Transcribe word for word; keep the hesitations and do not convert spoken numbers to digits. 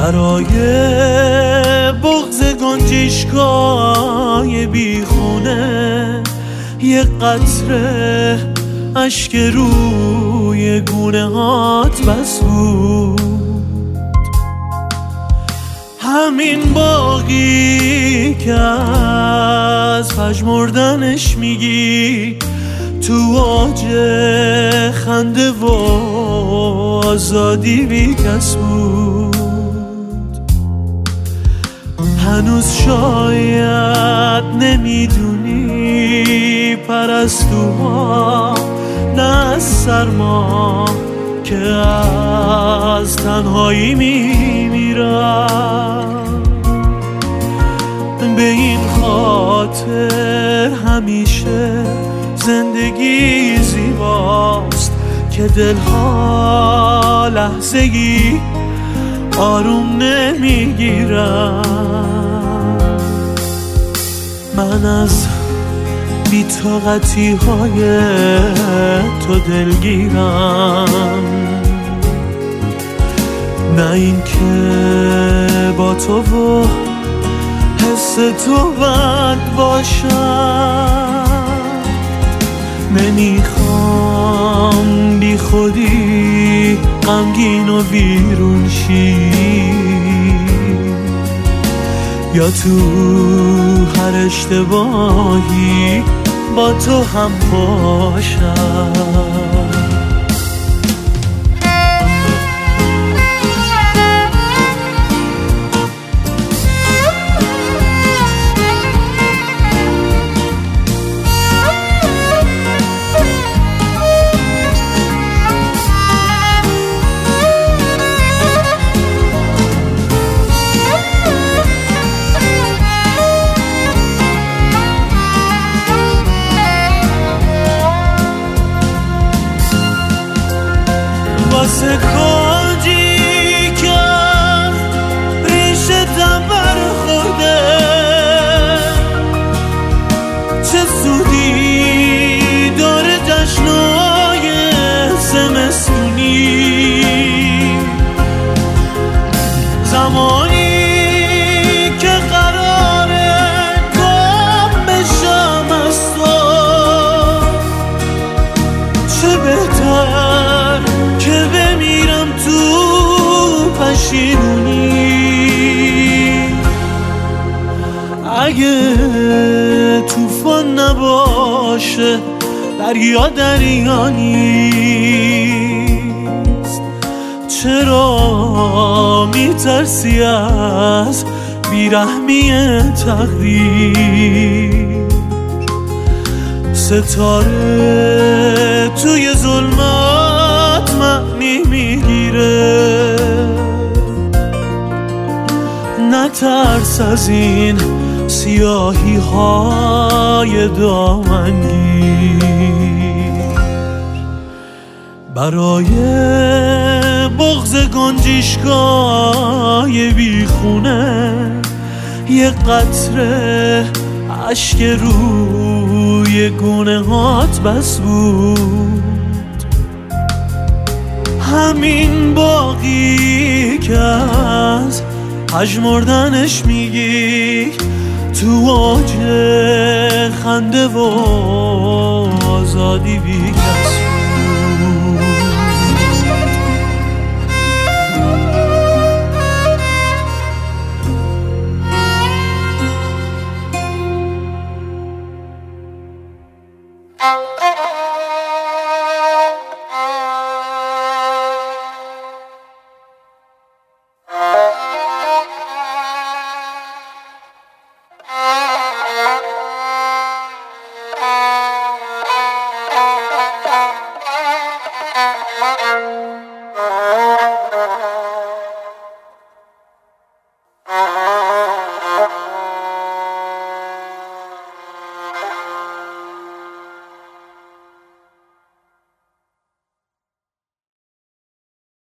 برای بغض گنجشگاه بیخونه یه قطره اشک روی گونه هات بس بود. همین باقی که از پژمردنش میگی تو اوج خنده و آزادی بی کس بود. هنوز شاید نمیدونی پرستوها نه از سرما که از تنهایی میمیرن. به این خاطر همیشه زندگی زیباست که دلها لحظه‌ای آروم نمیگیرن. من از بی‌طاقتی های تو دلگیرم، نه این که با تو و حس تو بد باشم. نمیخوام بی خودی غمگین و ویرون شی یا تو هر اشتباهی با تو هم باشم. واسه کنجی کم ریشتم برخورده، چه سودی داره جشنای زمستونی. زمانی که قراره گم بشم از تو، چه بهتر که بمیرم تو پشیمونی. اگه طوفان نباشه دریا دریا نیست، چرا میترسی از بیرحمی تقدیر؟ ستاره توی ظلمات معنی میگیره، نترس از این سیاهی های دامنگیر. برای بغض گنجشگاه بیخونه یه قطره اشک روی گونه هات بس بود. همین باقی که از پژمردنش میگی تو اوج خنده و آزادی بی کس بود. Uh...